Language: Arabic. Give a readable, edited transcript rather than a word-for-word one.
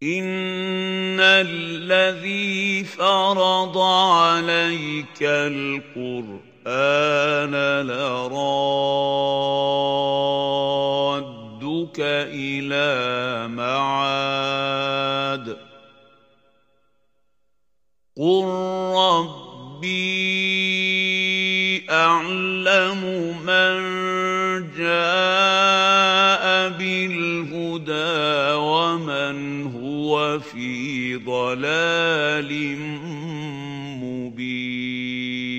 إِنَّ الَّذِي فَرَضَ عَلَيْكَ الْقُرْآنَ لَرَادُّكَ إِلَىٰ مَعَادٍ ۚ قُل رَّبِّي أَعْلَمُ مَن جَاءَ بِالْهُدَىٰ وَمَنْ هُوَ فِي ضَلَالٍ مُّبِينٍ